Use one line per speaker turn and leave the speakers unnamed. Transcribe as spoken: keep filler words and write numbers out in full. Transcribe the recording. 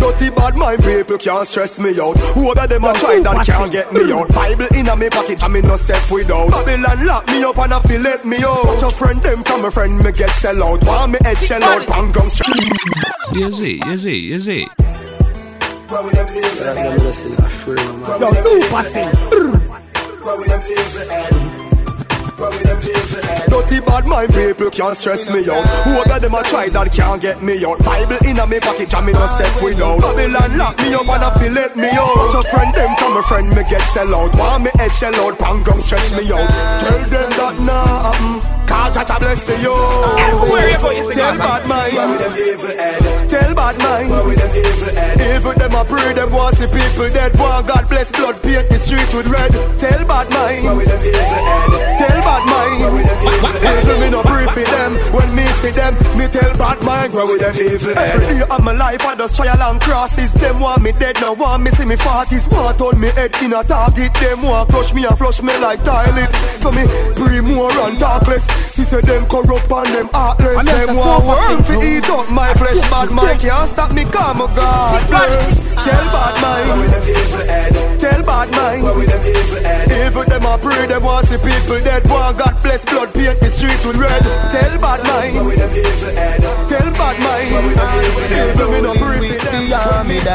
Dirty bad mind people can't stress me out. Who of them a try that can't get me out. Bible in a me pocket and me no step without. Babylon lock me up and I feel let me out. Watch a friend them from a friend me get sell out. Want me head shell out, bang gum straight.
Yes it, yes it, yes it.
Yo, super thing.
Dirty bad mind people can't stress me out. Who of them a try that can't get me out. Bible in a me pocket and me no step without. Babylon lock me up and I feel let me out. Watch a friend them from a friend me get sell out. Want me head shell out, bang gum stretch me out. Tell them that nah happen. Cause Jah Jah bless the yo. Tell bad mind. Tell bad mind. Evil them a pray them want the people dead. Want God bless blood paint the street with red. Tell bad mind. Tell bad mind. Evil me no pray for them. When me see them, me tell bad mind. Where with them evil head. Every day of my life I just try along crosses. Them want me dead, now want me see me forties. Want turn me head in a target. Them want crush me and flush me like toilet. So me pray more and talk less. She said them corrupt and them heartless. Them want worm to eat up my flesh. Bad mind can't stop me, come on God bless. Tell bad mind. Tell bad mind. Evil them a pray, them want see people dead. Want God bless blood paint the street with red. Tell bad mind. Tell bad mind. Evil me no pray for them.